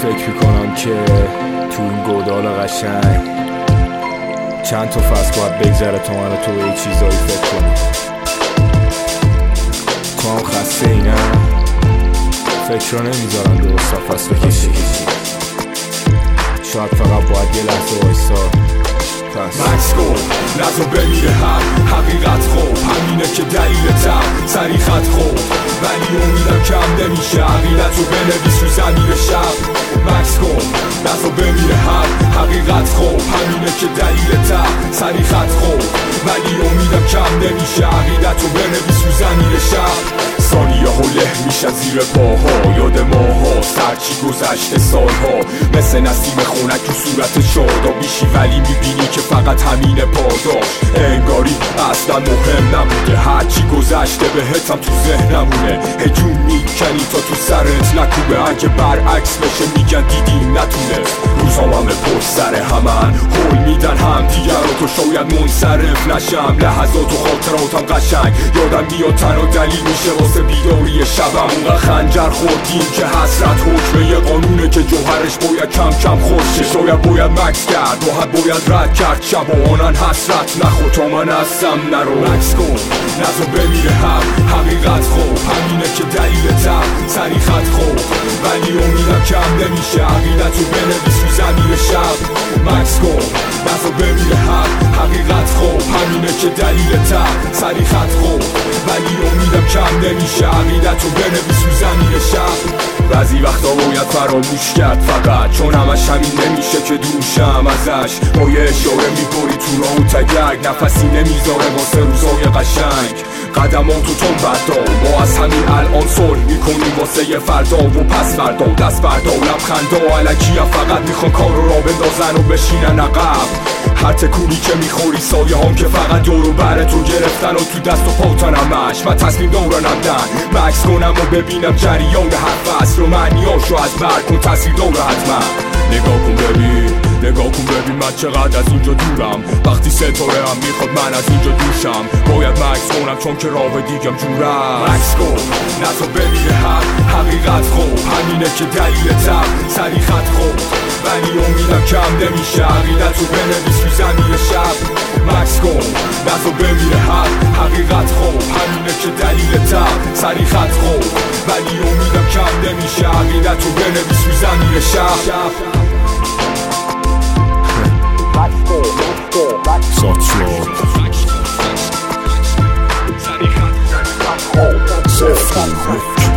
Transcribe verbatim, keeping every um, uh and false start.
فکر میکنم که تو این گودال قشنگ چند تا فصل باید بگذره تا من تو به یه چیزایی فکر کنی. تو هم خسته ای نه؟ فکر رو نمیذارن درست فصل بکشی، شاید فقط باید یه لحظه وایسا. مکس کن نزا بمیره هم حقیقت خوب همینه که دلیل تر سری خط خوب ولی امیدم کم نمیشه عقیدت رو بنویس رو زمین شب. مکس کن نزا بمیره هم حقیقت خوب همینه که دلیل تر سری خط خوب ولی امیدم کم نمیشه عقیدت رو بنویس رو زمین شب. ثانیه ها له میشه زیر پاها یاد ماها سرچی گذشته سالها مثل نسیم خونک تو صورت شادا بیشی ولی میبینی که فقط همینه پاداش انگاری اصلا مهم نبوده هرچی گذشته بهتم تو ذهنمونه هجوم میکنی تا تو سرت نکوبه اگه برعکس بشه میگن دیدی نتونست روزام همه پشت سر همن هول میدن هم دیگر رو تو شاید منصرف نشم لحظات و خاطراتم قشنگ یادم میاد تنها دلیل میشه واسه بیداری شبم اونقدر خنجر خوردیم که حسرت حکمه یه قانونه که جوهرش باید کم کم خوشه شاید باید مکس کرد راحت باید رد کرد شب آنن حسرت نخور تا من هستم نرو. مکس کن نزا بمیره هم حقیقت خوب همینه که دلیل تر سری خط خوب ولی امیدم کم نمیشه عقیدت رو بنویس رو زمین شب. مکس کن نزا بمیره هم حقیقت خوب همینه که دلیل تر سری خط خوب ولی امیدم کم نمیشه عقیدت رو بنویس رو زمین شب. بعضی وقتا باید فراموش کرد فقط چون همش همین نمیشه که دوشم ازش با یه اشاره میبری تو راه و تگرگ نفسی نمیذاره واسه روزای قشنگ قدماتو تون بردا ما از همین الان صلح میکنیم واسه یه فردا و پس فردا دست فردا لبخندا علکی فقط میخوان کار رو را بندازن و بشینن عقب هر تکونی که میخوری سایه هم که فقط دورو بره تو گرفتن و تو دست و پاتن همش من تصمیم دارنم دن مکس کنم و ببینم جریان هر فصل رو معنیاشو از بر کن تصویر داره حتما نگاه کن ببین نگاه کن ببین من چقدر از اینجا دورم وقتی ستاره هم میخواد من از اینجا دوشم باید مکس کنم چون که راه دیگم جورم. مکس کن نزا بمیره هم حقیقت خوب همینه که دلیل تر سری خط خوب ولی امیدم کم نمیشه عقیدت رو بنویس رو زمین شب. مکس کن نزا بمیره هم حقیقت خوب همینه که دلیل تر سری خط خوب ولی امیدم کم نمیشه عقیدت رو بنویس رو زمین شب. Such love.